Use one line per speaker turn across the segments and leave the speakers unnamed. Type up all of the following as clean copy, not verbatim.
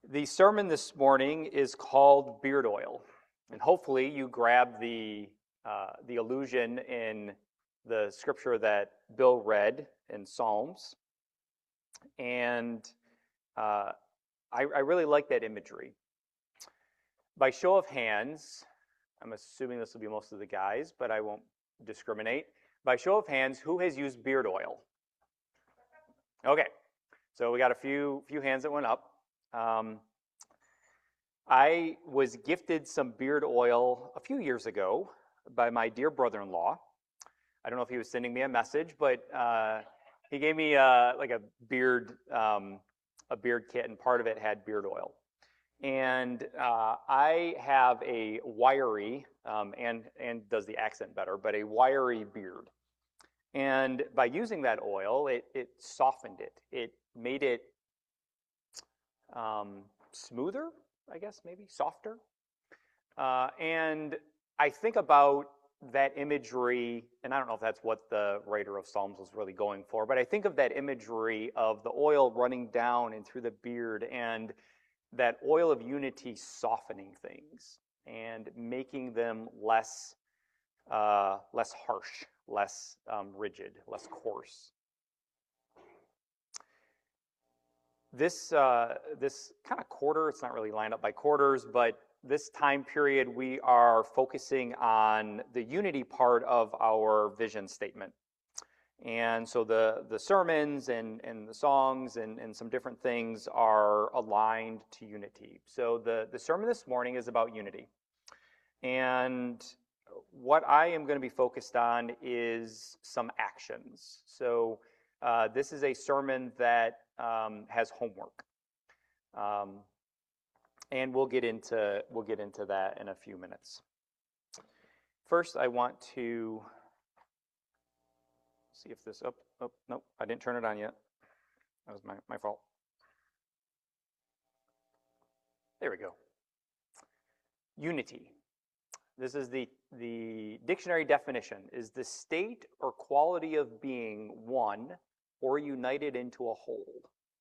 The sermon this morning is called Beard Oil, and hopefully you grab the allusion in the scripture that Bill read in Psalms, and I really like that imagery. By show of hands, I'm assuming this will be most of the guys, but I won't discriminate. By show of hands, who has used beard oil? Okay, so we got a few hands that went up. I was gifted some beard oil a few years ago by my dear brother-in-law. I don't know if he was sending me a message, but he gave me like a beard kit, and part of it had beard oil. And I have a wiry, and does the accent better, but a wiry beard. And by using that oil, it softened it. It made it smoother, I guess, maybe softer. And I think about that imagery, and I don't know if that's what the writer of Psalms was really going for, but I think of that imagery of the oil running down and through the beard, and that oil of unity softening things and making them less harsh, less rigid, less coarse. This kind of quarter, it's not really lined up by quarters, but this time period we are focusing on the unity part of our vision statement. And so the sermons and the songs and some different things are aligned to unity. So the sermon this morning is about unity. And what I am going to be focused on is some actions. So this is a sermon that has homework, and we'll get into that in a few minutes. First, I want to see if this. Oh, nope, I didn't turn it on yet. That was my fault. There we go. Unity. This is the dictionary definition: is the state or quality of being one or united into a whole.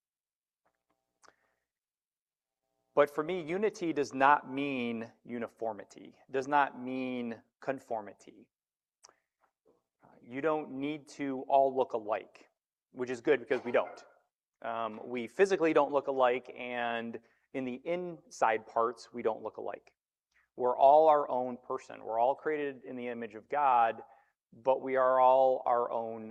But for me, unity does not mean uniformity, does not mean conformity. You don't need to all look alike, which is good because we don't. We physically don't look alike, and in the inside parts, we don't look alike. We're all our own person. We're all created in the image of God, but we are all our own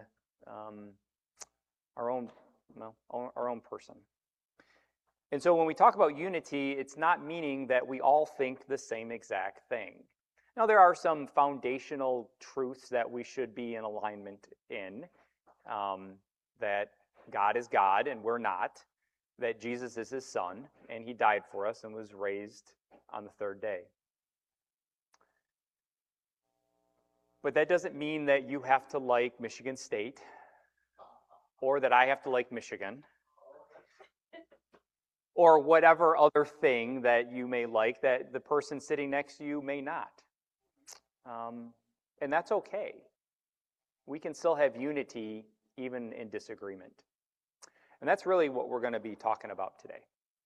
person. And so when we talk about unity, it's not meaning that we all think the same exact thing. Now, there are some foundational truths that we should be in alignment in, that God is God and we're not, that Jesus is his son, and he died for us and was raised on the third day. But that doesn't mean that you have to like Michigan State, or that I have to like Michigan, or whatever other thing that you may like that the person sitting next to you may not. And that's okay. We can still have unity even in disagreement. And that's really what we're going to be talking about today.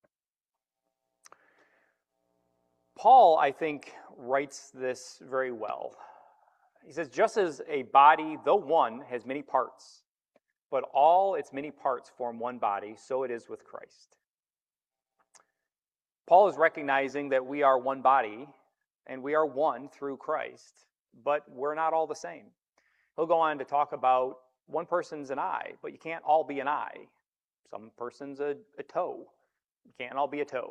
Paul, I think, writes this very well. He says, just as a body, though one, has many parts, but all its many parts form one body, so it is with Christ. Paul is recognizing that we are one body, and we are one through Christ, but we're not all the same. He'll go on to talk about one person's an eye, but you can't all be an eye. Some person's a toe. You can't all be a toe.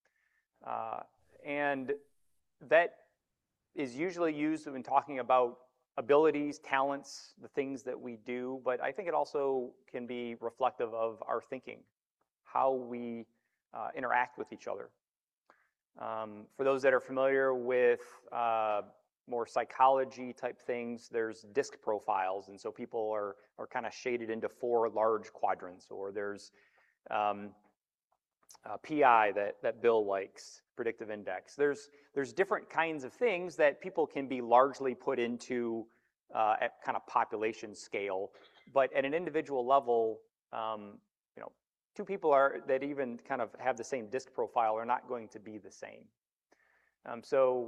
And that is usually used when talking about abilities, talents, the things that we do, but I think it also can be reflective of our thinking, how we interact with each other. For those that are familiar with more psychology type things, there's disc profiles, and so people are kind of shaded into 4 large quadrants, or there's PI that Bill likes, predictive index. There's different kinds of things that people can be largely put into at kind of population scale, but at an individual level, two people that even kind of have the same disc profile are not going to be the same. So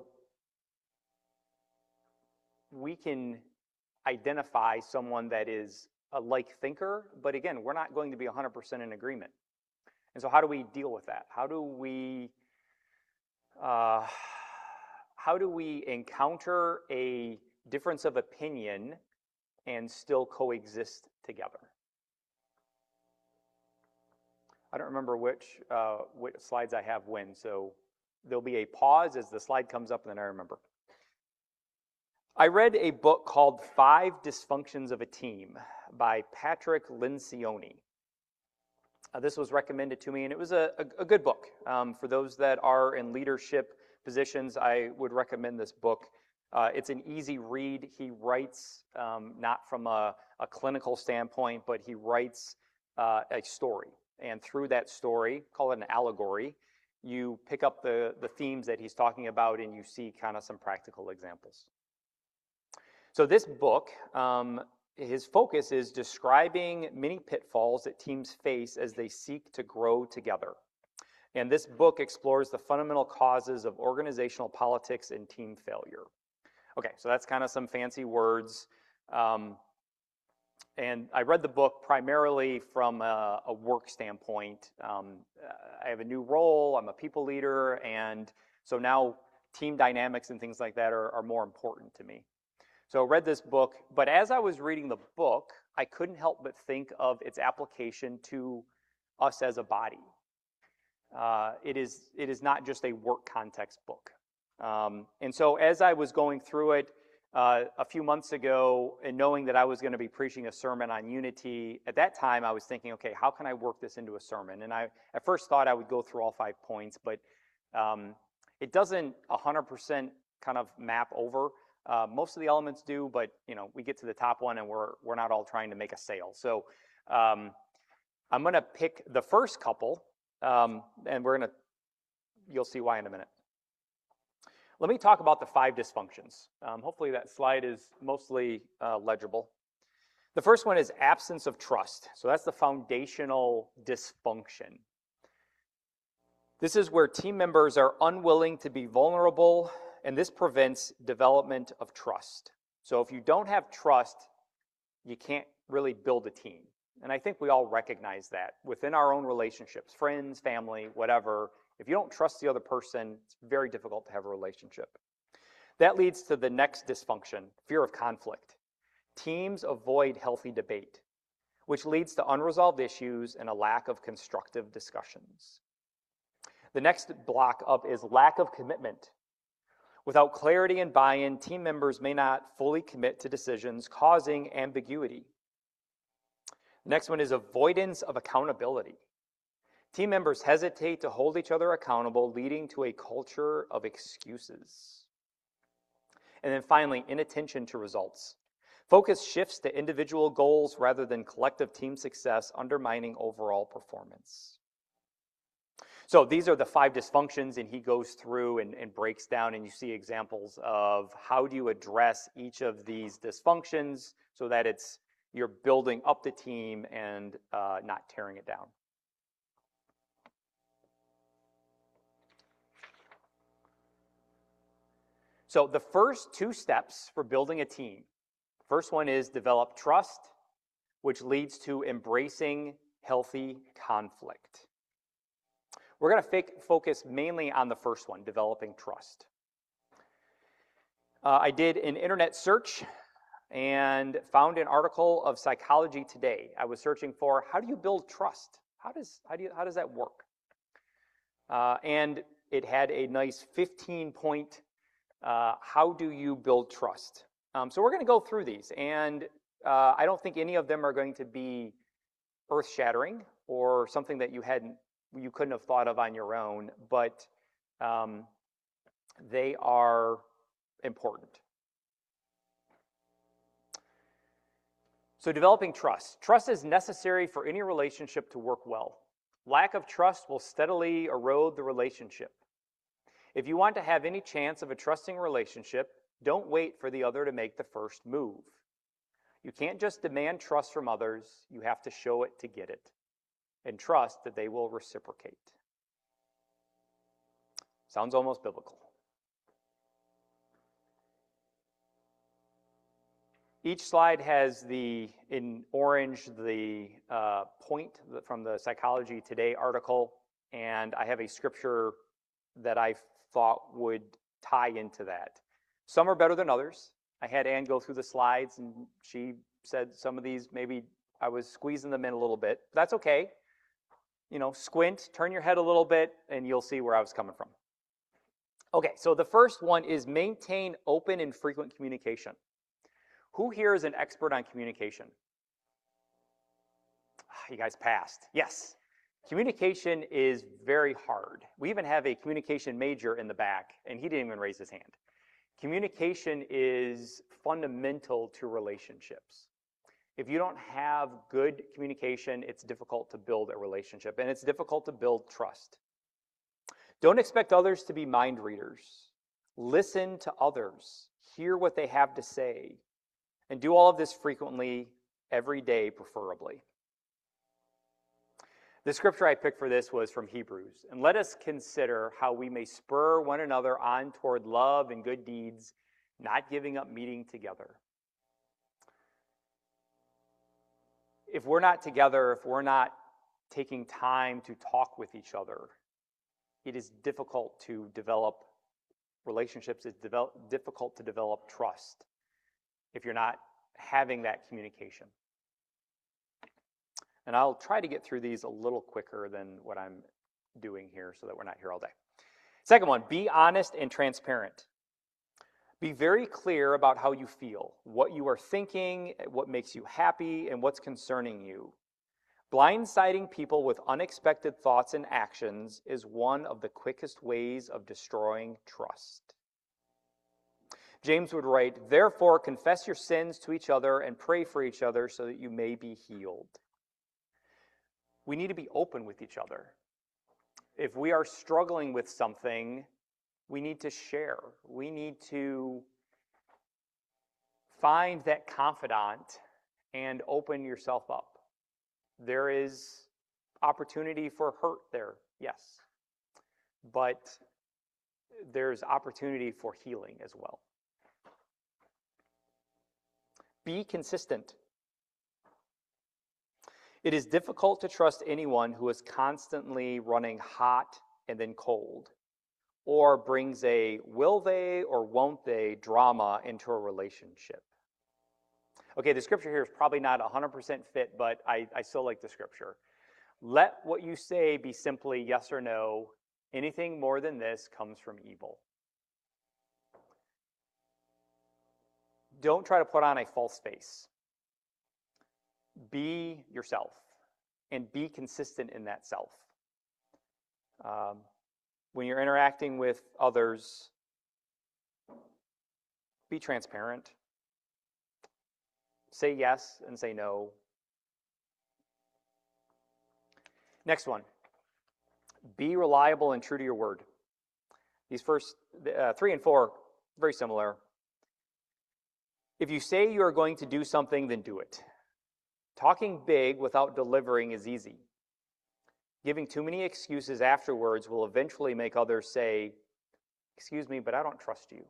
we can identify someone that is a like thinker, but again, we're not going to be 100% in agreement. And so how do we deal with that? How do we encounter a difference of opinion and still coexist together? I don't remember which slides I have when, so there'll be a pause as the slide comes up, and then I remember. I read a book called 5 Dysfunctions of a Team by Patrick Lencioni. This was recommended to me, and it was a good book. For those that are in leadership positions, I would recommend this book. It's an easy read. He writes not from a clinical standpoint, but he writes a story. And through that story, call it an allegory, you pick up the themes that he's talking about, and you see kind of some practical examples. So this book, his focus is describing many pitfalls that teams face as they seek to grow together. And this book explores the fundamental causes of organizational politics and team failure. Okay, so that's kind of some fancy words. And I read the book primarily from a work standpoint. I have a new role, I'm a people leader, and so now team dynamics and things like that are more important to me. So I read this book, but as I was reading the book, I couldn't help but think of its application to us as a body. It is not just a work context book. And so as I was going through it a few months ago, and knowing that I was going to be preaching a sermon on unity, at that time I was thinking, okay, how can I work this into a sermon? And I at first thought I would go through all 5 points, but it doesn't 100% kind of map over. Most of the elements do, but we get to the top one and we're not all trying to make a sale. So I'm going to pick the first couple, and you'll see why in a minute. Let me talk about the 5 dysfunctions. Hopefully that slide is mostly legible. The first one is absence of trust. So that's the foundational dysfunction. This is where team members are unwilling to be vulnerable, and this prevents development of trust. So if you don't have trust, you can't really build a team. And I think we all recognize that within our own relationships, friends, family, whatever. If you don't trust the other person, it's very difficult to have a relationship. That leads to the next dysfunction, fear of conflict. Teams avoid healthy debate, which leads to unresolved issues and a lack of constructive discussions. The next block up is lack of commitment. Without clarity and buy-in, team members may not fully commit to decisions, causing ambiguity. The next one is avoidance of accountability. Team members hesitate to hold each other accountable, leading to a culture of excuses. And then finally, inattention to results. Focus shifts to individual goals rather than collective team success, undermining overall performance. So these are the 5 dysfunctions, and he goes through and breaks down, and you see examples of how do you address each of these dysfunctions so that you're building up the team and not tearing it down. So the first 2 steps for building a team. First one is develop trust, which leads to embracing healthy conflict. We're going to focus mainly on the first one, developing trust. I did an internet search and found an article of Psychology Today. I was searching for how do you build trust? How does that work? And it had a nice 15-point how do you build trust? So we're going to go through these, and I don't think any of them are going to be earth-shattering or something that you couldn't have thought of on your own, but they are important. So developing trust. Trust is necessary for any relationship to work well. Lack of trust will steadily erode the relationship. If you want to have any chance of a trusting relationship, don't wait for the other to make the first move. You can't just demand trust from others, you have to show it to get it. and trust that they will reciprocate. Sounds almost biblical. Each slide has in orange, the point from the Psychology Today article, and I have a scripture that I thought would tie into that. Some are better than others. I had Ann go through the slides, and she said some of these, maybe I was squeezing them in a little bit. That's okay. Squint, turn your head a little bit, and you'll see where I was coming from. Okay, so the first one is maintain open and frequent communication. Who here is an expert on communication? You guys passed. Yes. Communication is very hard. We even have a communication major in the back, and he didn't even raise his hand. Communication is fundamental to relationships. If you don't have good communication, it's difficult to build a relationship, and it's difficult to build trust. Don't expect others to be mind readers. Listen to others. Hear what they have to say. And do all of this frequently, every day preferably. The scripture I picked for this was from Hebrews. And let us consider how we may spur one another on toward love and good deeds, not giving up meeting together. If we're not together, if we're not taking time to talk with each other, it is difficult to develop relationships. It's difficult to develop trust if you're not having that communication. And I'll try to get through these a little quicker than what I'm doing here so that we're not here all day. Second one, be honest and transparent. Be very clear about how you feel, what you are thinking, what makes you happy, and what's concerning you. Blindsiding people with unexpected thoughts and actions is one of the quickest ways of destroying trust. James would write, therefore confess your sins to each other and pray for each other so that you may be healed. We need to be open with each other. If we are struggling with something, we need to share. We need to find that confidant and open yourself up. There is opportunity for hurt there, yes. But there's opportunity for healing as well. Be consistent. It is difficult to trust anyone who is constantly running hot and then cold, or brings a will they or won't they drama into a relationship. Okay, the scripture here is probably not 100% fit, but I still like the scripture. Let what you say be simply yes or no. Anything more than this comes from evil. Don't try to put on a false face. Be yourself and be consistent in that self. When you're interacting with others, be transparent. Say yes and say no. Next one. Be reliable and true to your word. These first 3 and 4, very similar. If you say you are going to do something, then do it. Talking big without delivering is easy. Giving too many excuses afterwards will eventually make others say, excuse me, but I don't trust you.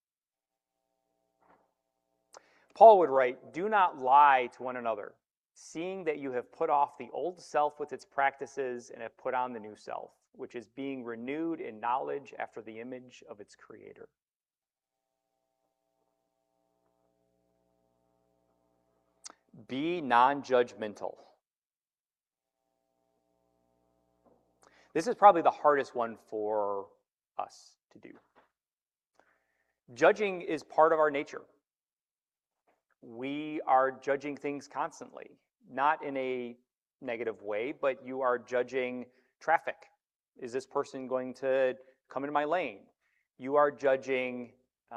Paul would write, do not lie to one another, seeing that you have put off the old self with its practices and have put on the new self, which is being renewed in knowledge after the image of its creator. Be non-judgmental. This is probably the hardest one for us to do. Judging is part of our nature. We are judging things constantly, not in a negative way, but you are judging traffic. Is this person going to come into my lane? You are judging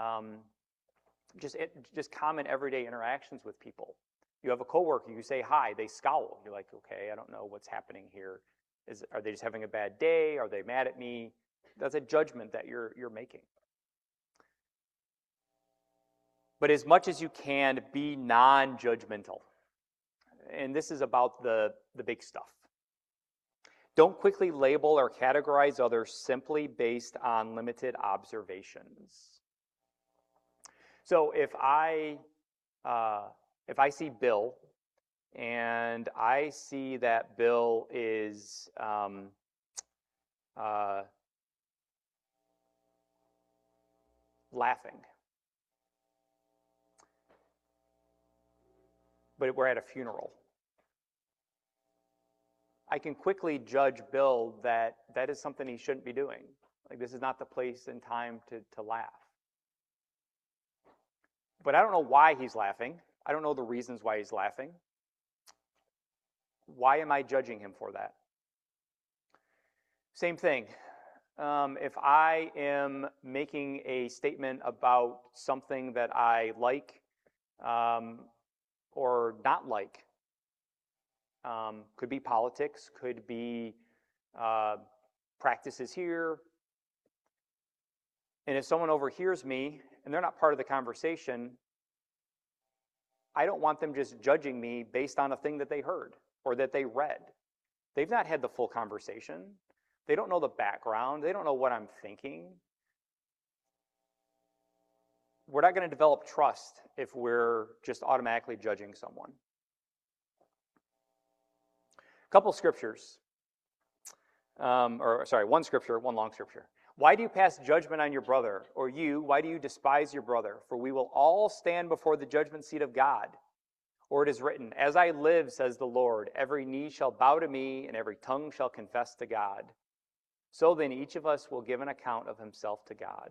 just common everyday interactions with people. You have a coworker, you say hi, they scowl. You're like, okay, I don't know what's happening here. Are they just having a bad day? Are they mad at me? That's a judgment that you're making. But as much as you can, be non-judgmental. And this is about the big stuff. Don't quickly label or categorize others simply based on limited observations. So if I see Bill and I see that Bill is laughing, but we're at a funeral, I can quickly judge Bill that that is something he shouldn't be doing. Like, this is not the place and time to laugh. But I don't know why he's laughing. I don't know the reasons why he's laughing. Why am I judging him for that? Same thing. If I am making a statement about something that I like or not like, could be politics, could be practices here, and if someone overhears me and they're not part of the conversation, I don't want them just judging me based on a thing that they heard or that they read. They've not had the full conversation. They don't know the background. They don't know what I'm thinking. We're not going to develop trust if we're just automatically judging someone. A couple scriptures. One scripture, one long scripture. Why do you pass judgment on your brother? Or you, why do you despise your brother? For we will all stand before the judgment seat of God. Or it is written, as I live, says the Lord, every knee shall bow to me, and every tongue shall confess to God. So then each of us will give an account of himself to God.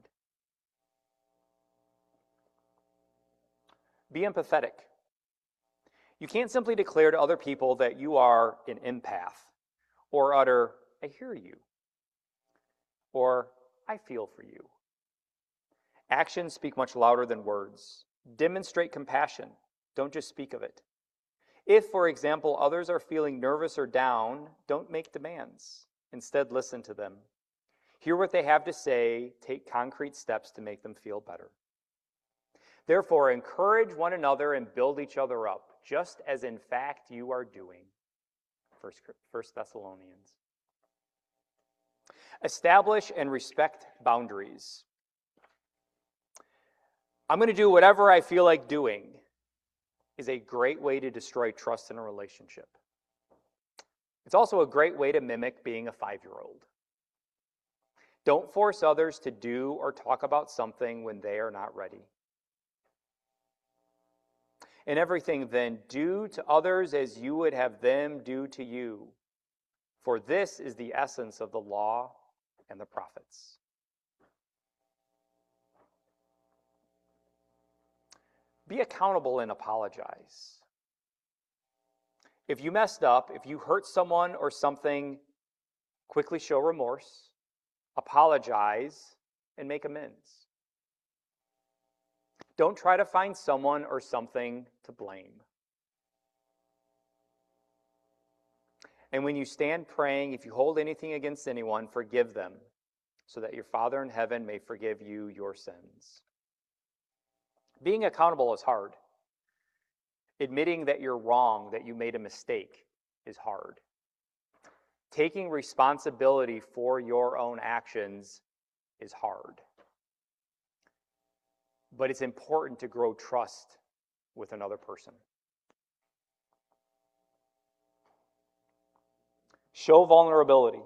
Be empathetic. You can't simply declare to other people that you are an empath, or utter, I hear you, or I feel for you. Actions speak much louder than words. Demonstrate compassion. Don't just speak of it. If, for example, others are feeling nervous or down, don't make demands. Instead, listen to them. Hear what they have to say. Take concrete steps to make them feel better. Therefore, encourage one another and build each other up, just as in fact you are doing. 1 Thessalonians. Establish and respect boundaries. I'm going to do whatever I feel like doing is a great way to destroy trust in a relationship. It's also a great way to mimic being a 5-year-old. Don't force others to do or talk about something when they are not ready. In everything, then, do to others as you would have them do to you. For this is the essence of the law and the prophets. Be accountable and apologize. If you messed up, if you hurt someone or something, quickly show remorse, apologize, and make amends. Don't try to find someone or something to blame. And when you stand praying, if you hold anything against anyone, forgive them, so that your Father in heaven may forgive you your sins. Being accountable is hard. Admitting that you're wrong, that you made a mistake, is hard. Taking responsibility for your own actions is hard. But it's important to grow trust with another person. Show vulnerability.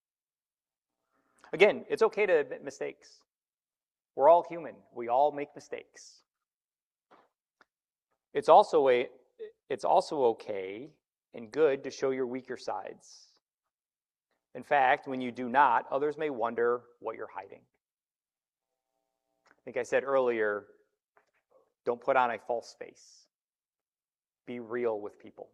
Again, it's okay to admit mistakes. We're all human. We all make mistakes. It's also okay and good to show your weaker sides. In fact, when you do not, others may wonder what you're hiding. I think I said earlier, don't put on a false face. Be real with people.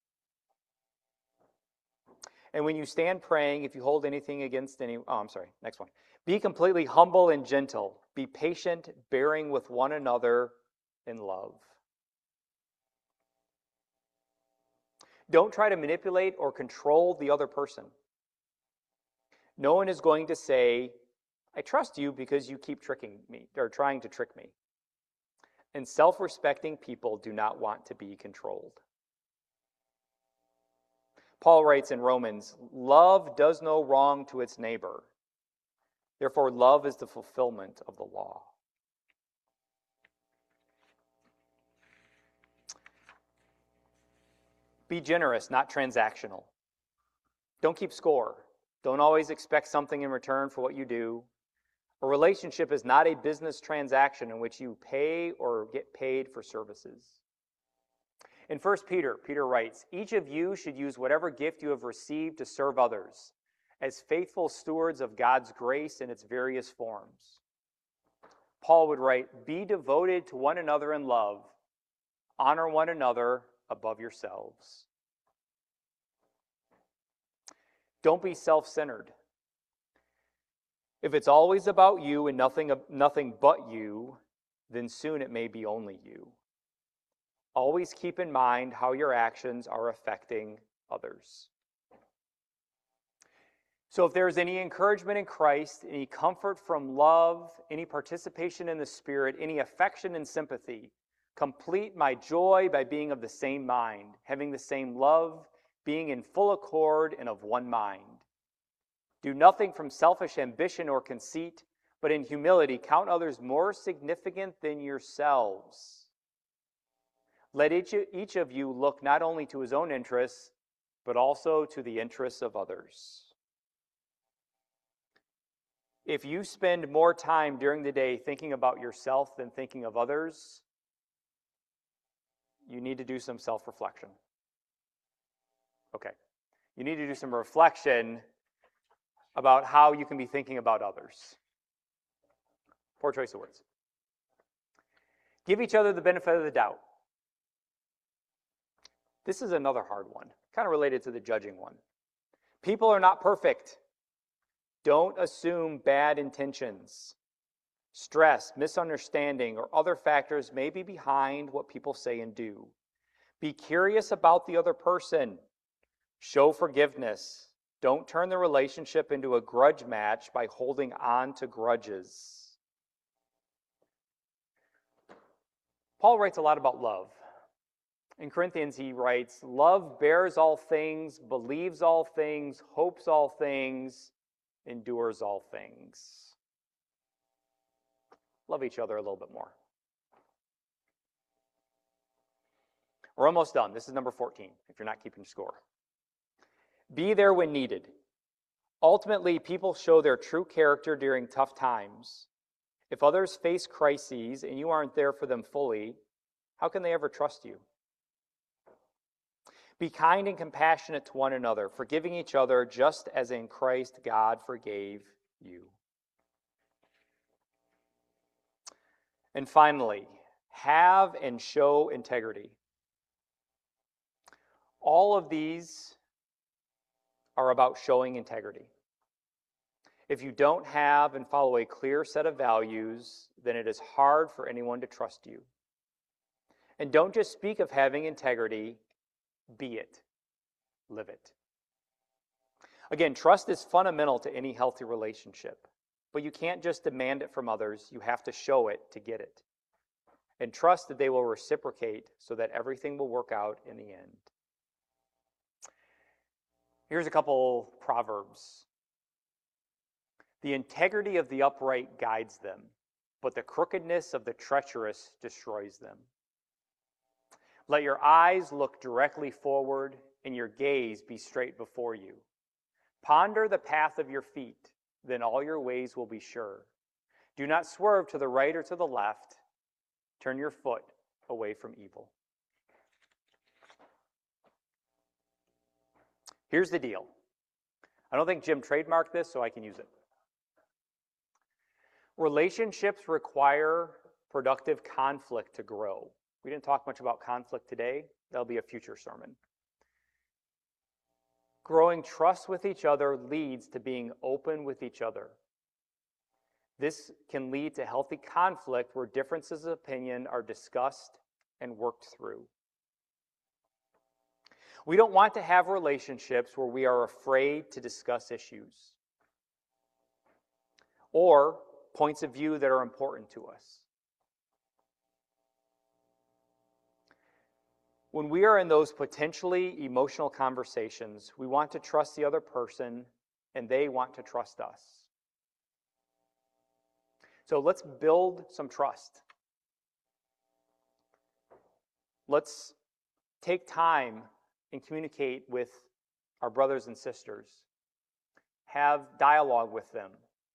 And when you stand praying, if you hold anything against next one. Be completely humble and gentle. Be patient, bearing with one another in love. Don't try to manipulate or control the other person. No one is going to say, I trust you because you keep tricking me, or trying to trick me. And self-respecting people do not want to be controlled. Paul writes in Romans, love does no wrong to its neighbor. Therefore, love is the fulfillment of the law. Be generous, not transactional. Don't keep score. Don't always expect something in return for what you do. A relationship is not a business transaction in which you pay or get paid for services. In 1 Peter, Peter writes, each of you should use whatever gift you have received to serve others as faithful stewards of God's grace in its various forms. Paul would write, be devoted to one another in love. Honor one another above yourselves. Don't be self-centered. If it's always about you and nothing but you, then soon it may be only you. Always keep in mind how your actions are affecting others. So if there is any encouragement in Christ, any comfort from love, any participation in the Spirit, any affection and sympathy, complete my joy by being of the same mind, having the same love, being in full accord and of one mind. Do nothing from selfish ambition or conceit, but in humility count others more significant than yourselves. Let each of you look not only to his own interests, but also to the interests of others. If you spend more time during the day thinking about yourself than thinking of others, you need to do some self-reflection. Okay. You need to do some reflection about how you can be thinking about others. Poor choice of words. Give each other the benefit of the doubt. This is another hard one, kind of related to the judging one. People are not perfect. Don't assume bad intentions. Stress, misunderstanding, or other factors may be behind what people say and do. Be curious about the other person. Show forgiveness. Don't turn the relationship into a grudge match by holding on to grudges. Paul writes a lot about love. In Corinthians, he writes, love bears all things, believes all things, hopes all things, endures all things. Love each other a little bit more. We're almost done. This is number 14, if you're not keeping score. Be there when needed. Ultimately, people show their true character during tough times. If others face crises and you aren't there for them fully, how can they ever trust you? Be kind and compassionate to one another, forgiving each other just as in Christ God forgave you. And finally, have and show integrity. All of these are about showing integrity. If you don't have and follow a clear set of values, then it is hard for anyone to trust you. And don't just speak of having integrity, be it. Live it. Again, trust is fundamental to any healthy relationship, but you can't just demand it from others. You have to show it to get it. And trust that they will reciprocate so that everything will work out in the end. Here's a couple proverbs. The integrity of the upright guides them, but the crookedness of the treacherous destroys them. Let your eyes look directly forward and your gaze be straight before you. Ponder the path of your feet, then all your ways will be sure. Do not swerve to the right or to the left. Turn your foot away from evil. Here's the deal. I don't think Jim trademarked this, so I can use it. Relationships require productive conflict to grow. We didn't talk much about conflict today. That'll be a future sermon. Growing trust with each other leads to being open with each other. This can lead to healthy conflict where differences of opinion are discussed and worked through. We don't want to have relationships where we are afraid to discuss issues or points of view that are important to us. when we are in those potentially emotional conversations, we want to trust the other person and they want to trust us. So let's build some trust. Let's take time and communicate with our brothers and sisters. Have dialogue with them.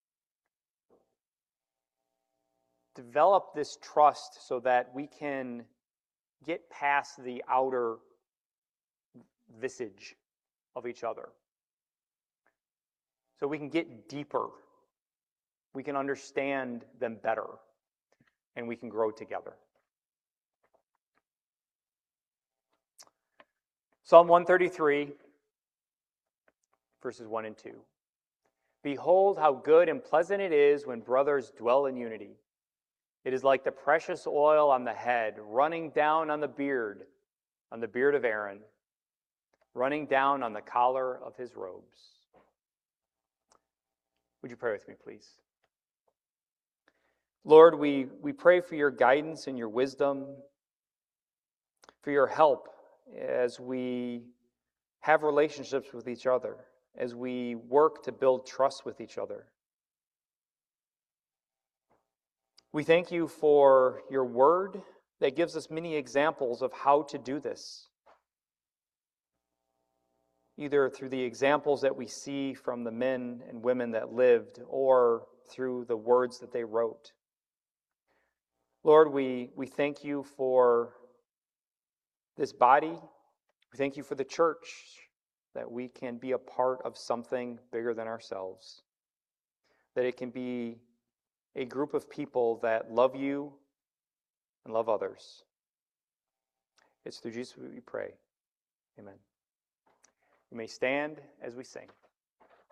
Develop this trust so that we can get past the outer visage of each other. So we can get deeper. We can understand them better. And we can grow together. Psalm 133, verses 1 and 2. Behold how good and pleasant it is when brothers dwell in unity. It is like the precious oil on the head, running down on the beard of Aaron, running down on the collar of his robes. Would you pray with me, please? Lord, we pray for your guidance and your wisdom, for your help as we have relationships with each other, as we work to build trust with each other. We thank you for your word that gives us many examples of how to do this, either through the examples that we see from the men and women that lived or through the words that they wrote. Lord, we thank you for this body. We thank you for the church, that we can be a part of something bigger than ourselves, that it can be a group of people that love you and love others. It's through Jesus we pray. Amen. You may stand as we sing.